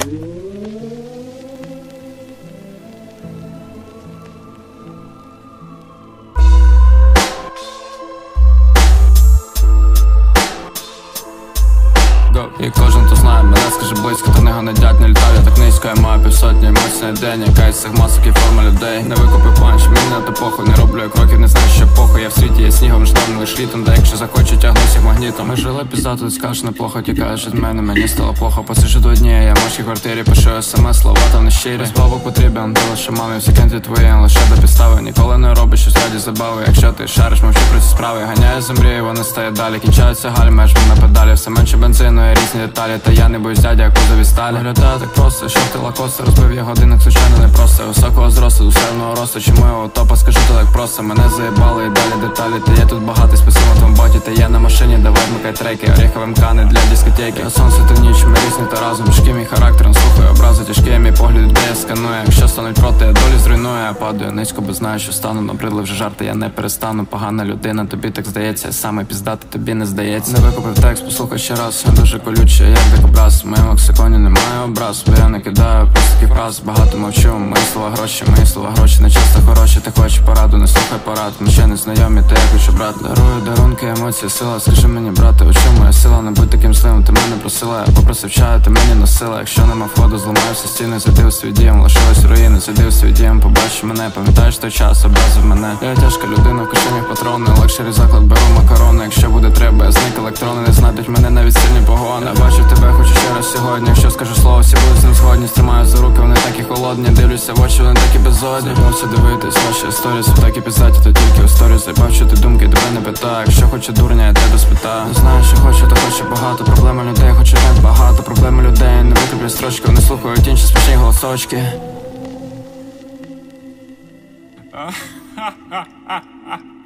І кожен, хто знає мене, скаже близько, та не гонедять, не літав, я так низько, я маю півсотні емоцій на день. Яка із цих масок і форма людей. Не викупив панч, мені на то похуй, не роблю я кроків, не знаю, що похуй. Я в світі, я снігом, ждав лиш літом, та якщо захочу, тягнусь як магнітом. Ми жили піздато, ти скажеш неплохо, тікаєш від мене, мені стало плохо. Посиджу 2 дні, я в вашій квартирі пишу смс, слова там не щирі. Розбавок потрібен, ти лише мамі, всі кенти твої, лише до підстави. Ніколи не робиш щось раді забави. Якщо ти шариш, мовчу про ці справи. Ганяю за мрії, вони стають далі. Кінчаються гальми, аж на педалі. Все менше бензину, є різні деталі. Та я не боюсь дядя, як кузові сталі. Виглядає так просто, що ти лакоста. Розбив я годинник, звичайно не просто. Високого зросту, душевного росту. Чому його топа, скажу то так просто. Мене заїбали і далі деталі. Та є тут багатий списав на твоєму боті. Та є на машині, давай вмикай треки. Оріховим кани для дискотеки. А сонце та ніч, ми різні та разом. Важкий мій характер, не слухаю образи. Тяжкий мій погляд людей сканує. Якщо стануть проти, я долі зруйную. Я падаю низько, бо знаю, що стану. Набридли вже жарти, я не перестану. Погана людина, тобі так здається. Саме піздати, тобі не здається. Не викупив текст, послухай ще раз. Дуже колюче, як дикобраз. В моєму лексиконі немає образ, бо я не кидаю просто таких фраз. Багато мовчу, мої слова гроші, не часто хороші. Ти хочеш пораду, не слухай порад. Ми ще не знайомі, та я хочу брат. Дарую дарунки, емоції, сила. Скажи мені, брате, у чому моя сила? Не будь таким злим, ти мене просила. Я попросив чаю, ти мені носила. Якщо нема входу, зламаю всі стіни. Зайди у свій дім, лишилась руїни. Зайди у свій дім, побачиш мене. Пам'ятаєш той час, образив мене. Я тяжка людина, в кишенях патрони. Лакшері заклад, беру макарони. Якщо буде треба, я зник електрони. Не знайдуть мене навіть сильні погони. Я бачу тебе, хочу ще раз сьогодні. Якщо скажу слово, всі будуть з ним згодні. Стримаю за руки, вони такі холодні. Дивлюся в очі, вони такі безодні. Займався дивитись ваші історії, такі піздаті, то тільки у сторі. Забачу ти думки, тебе не питаю. Якщо хоче дурня, я тебе спитаю. Не знаю, що хочу, то хочу багато. Проблеми людей, хочу не багато. Проблеми людей, не викуплю строчки. Вони слухають інші смішні голосочки.